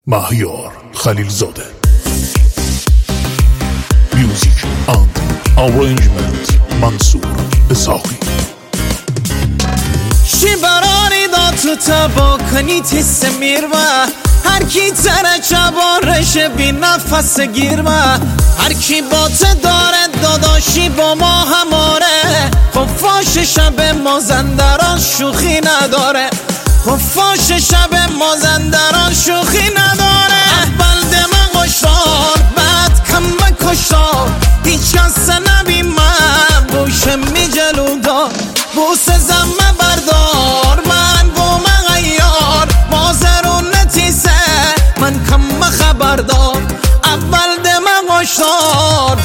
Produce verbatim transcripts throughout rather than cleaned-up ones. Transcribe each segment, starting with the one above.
مهیار خلیلزاده. میوزیک اند آرنجمنت منصور اسحاقی. شی برانی دا تو تبا کنی تیس میر و هر کی تره چبارش بی نفس گیر و هر کی بات داره داداشی با ما هماره. خفاش شب مازندران شوخی نداره، خفاش شب مازندران شوخی نداره. اول دم قشار بعد کم بکشار، هیچ کس نبی من بوش می جلودا. بوس زمه بردار من بوم غیار، مازرون نتیسه من کم خبردار. اول دم قشار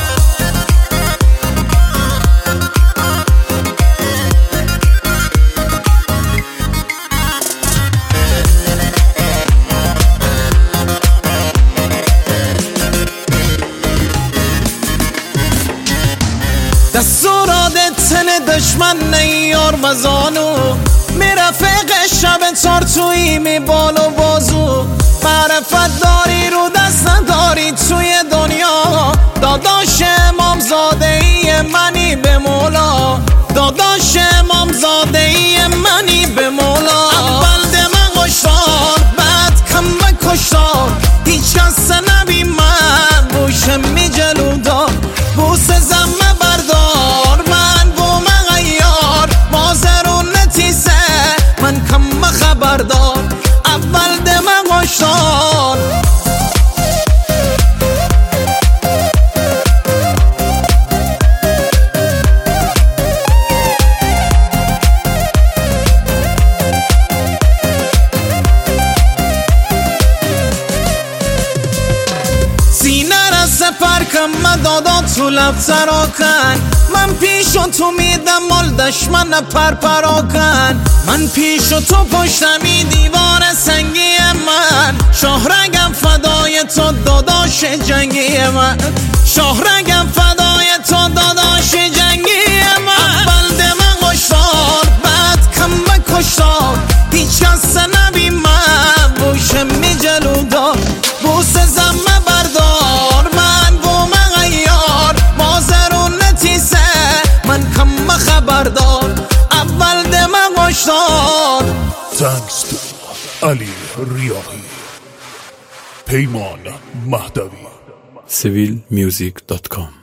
دستورات تن دشمن نیار مزانو، میرفق شب تار توی می بال و بازو. معرفت داری رو دست نداری توی دنیا، داداش امامزاده ای منی به مولا، داداش امامزاده ای منی به مولا. اول دم قشار بعد کم بکشار، هیچ کس نبی من بوش می جلودا. بوس زمه بردار من بوم غیار، مازرون نتیسه من کم خبردار. اول دم قشار سپر کن مدادا تو لب سرا کن، من پیشو تو میدم مال دشمن پر پرا کن. من پیشو تو پشتمی دیوار سنگی من، شاهرگم فدای تو داداش جنگی من، شاهرگم فدای تو داداش جنگی من. اول دم قشار بعد کم بکشار، هیچ کس نبی من بوش می جلودا. بوس زمه بردار من بوم غیار، مازرون نتیسه من کم خبردار. اول دم قشار. تانکس تو علی ریاحی، پیمان مهدوی. سیویل میوزیک دات کام